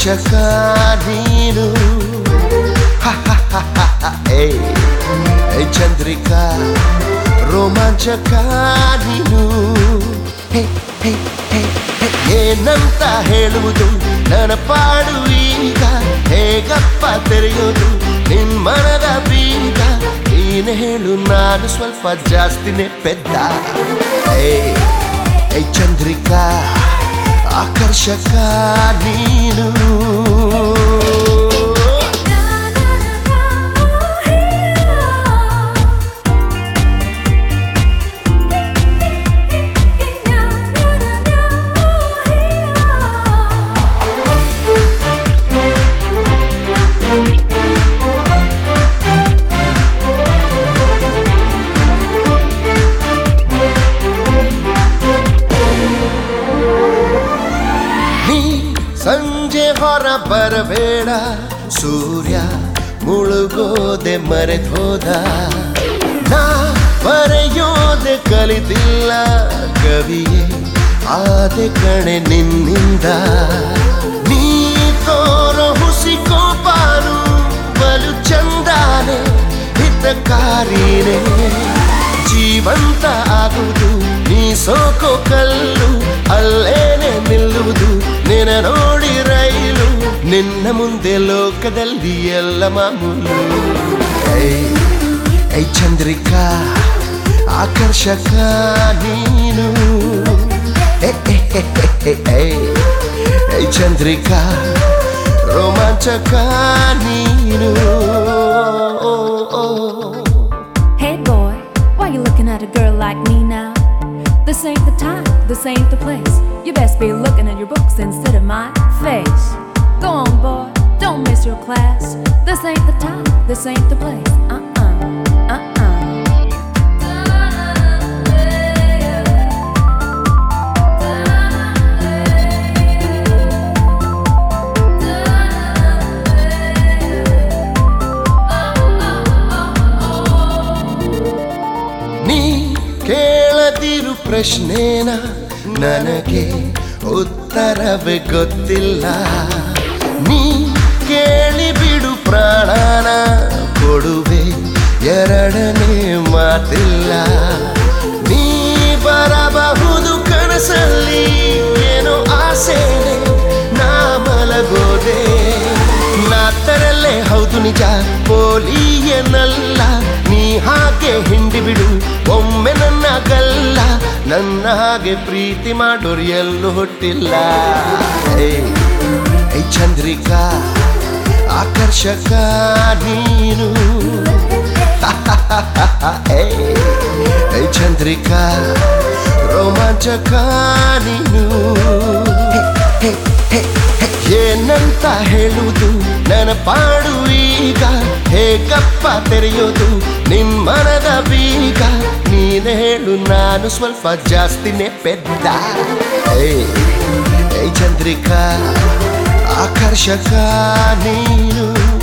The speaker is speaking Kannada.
ಆಕರ್ಷಕ ನೀನು ಏ ಚಂದ್ರಿಕಾ ರೋಮಾಂಚಕ ನೀನು ಏನಂತ ಹೇಳುವುದು ನನ್ನ ಪಾಡು ಈಗ ಹೇಗಪ್ಪ ತೆರೆಯೋದು ನಿನ್ ಮನದ ಬೀಗ ನೀನು ಹೇಳು ನಾನು ಸ್ವಲ್ಪ ಜಾಸ್ತಿನೇ ಪೆದ್ದ ಏ ಚಂದ್ರಿಕಾ ಆಕರ್ಷಕ ನೀನು ಸಂಜೆ ಹೊರ ಬರಬೇಡ ಸೂರ್ಯ ಮುಳುಗೋದೆ ಮರೆತೋದ ನಾ ಬರೆಯೋದೆ ಕಲಿತಿಲ್ಲ ಕವಿಯೇ ಆದೆ ಕಣೆ ನಿನ್ನಿಂದ ನೀ ತೋರೋ ಹುಸಿ ಕೋಪಾನು ಬಲು ಚಂದಾನೆ ಹಿತಕಾರಿನೇ ಜೀವಂತ ಆಗುವುದು ನೀ ಸೋಕೋ ಕಲ್ಲು ಅಲ್ಲೇನೆ ನಿಲ್ಲುವುದು ನಿನ್ನ ನೋಡಿ ರೈಲು ನಿನ್ನ ಮುಂದೆ ಲೋಕದಲ್ಲಿ ಎಲ್ಲ ಮಾಮೂಲು ಐ ಚಂದ್ರಿಕಾ ಆಕರ್ಷಕ ನೀನು ಐ ಚಂದ್ರಿಕಾ ರೋಮಾಂಚಕ ನೀನು Hey boy, why you looking at a girl like me now? This ain't the time, this ain't the place. You best be looking at your books instead of my face. Go on boy, don't miss your class. This ain't the time, this ain't the place. ನೀ ಕೇಳದಿರು ಪ್ರಶ್ನೆನ ನನಗೆ ಉತ್ತರವೇ ಗೊತ್ತಿಲ್ಲ ನೀ ಕೇಳಿ ಬಿಡು ಪ್ರಾಣನ ಕೊಡುವೆ ಎರಡನೇ ಮಾತಿಲ್ಲ ನೀ ಬರಬಹುದು ಕನಸಲ್ಲಿ ಏನೋ ಆಸೆನೆ ನಾ ಮಲಗೋದೆ ನಾ ತರಲ್ಲೇ ಹೌದು ನಿಜ ಪೋಲಿಯನಲ್ಲ ನೀ ಹಾಗೆ ಹಿಂಡಿ ಬಿಡು ಒಮ್ಮೆ ನನ್ನ ಗಲ್ಲ ನನ್ನ ಹಾಗೆ ಪ್ರೀತಿ ಮಾಡೋರು ಎಲ್ಲೂ ಹುಟ್ಟಿಲ್ಲ ಐ ಚಂದ್ರಿಕಾ ಆಕರ್ಷಕ ನೀನು ಐ ಚಂದ್ರಿಕಾ ರೋಮಾಂಚಕ ನೀನು ಏನಂತ ಹೇಳುವುದು ನನ್ನ ಪಾಡು ಈಗ ಹೇಗಪ್ಪ ತೆರೆಯೋದು ನಿನ್ ಮನದ ಬೀಗ ನೀನು ಹೇಳು ನಾನು ಸ್ವಲ್ಪ ಜಾಸ್ತಿನೇ ಪೆದ್ದ ಐ ಚಂದ್ರಿಕಾ ಆಕರ್ಷಕ ನೀನು